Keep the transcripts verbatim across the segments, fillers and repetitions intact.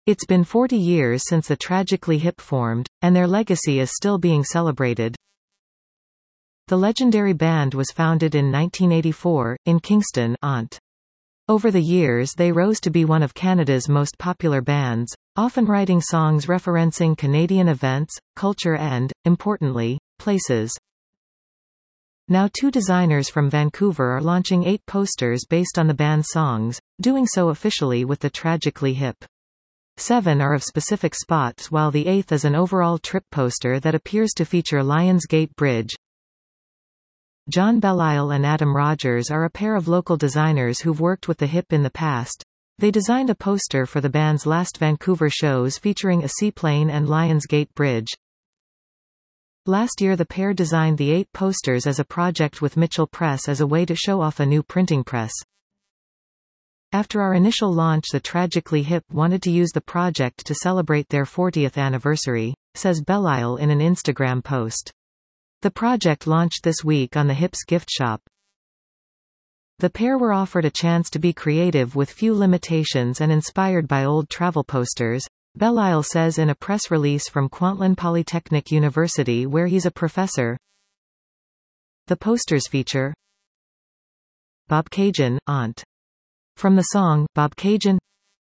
It's been forty years since the Tragically Hip formed, and their legacy is still being celebrated. The legendary band was founded in nineteen eighty-four, in Kingston, Ont. Over the years they rose to be one of Canada's most popular bands, often writing songs referencing Canadian events, culture and, importantly, places. Now two designers from Vancouver are launching eight posters based on the band's songs, doing so officially with the Tragically Hip. Seven are of specific spots while the eighth is an overall trip poster that appears to feature Lions Gate Bridge. John Belial and Adam Rogers are a pair of local designers who've worked with the Hip in the past. They designed a poster for the band's last Vancouver shows featuring a seaplane and Lions Gate Bridge. Last year the pair designed the eight posters as a project with Mitchell Press as a way to show off a new printing press. After our initial launch, the Tragically Hip wanted to use the project to celebrate their fortieth anniversary, says Belial in an Instagram post. The project launched this week on the Hip's gift shop. The pair were offered a chance to be creative with few limitations and inspired by old travel posters, Belial says in a press release from Kwantlen Polytechnic University where he's a professor. The posters feature Bobcaygeon, Ont. From the song, Bobcaygeon.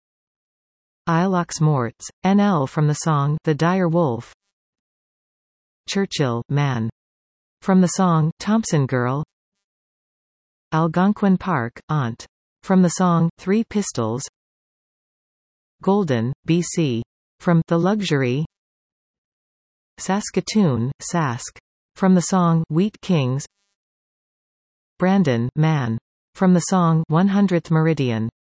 Ilox Morts, N L from the song, The Dire Wolf. Churchill, Man. From the song, Thompson Girl. Algonquin Park, Ont. From the song, Three Pistols. Golden, B C. From The Luxury. Saskatoon, Sask. From the song, Wheat Kings. Brandon, Man. From the song, one hundredth Meridian.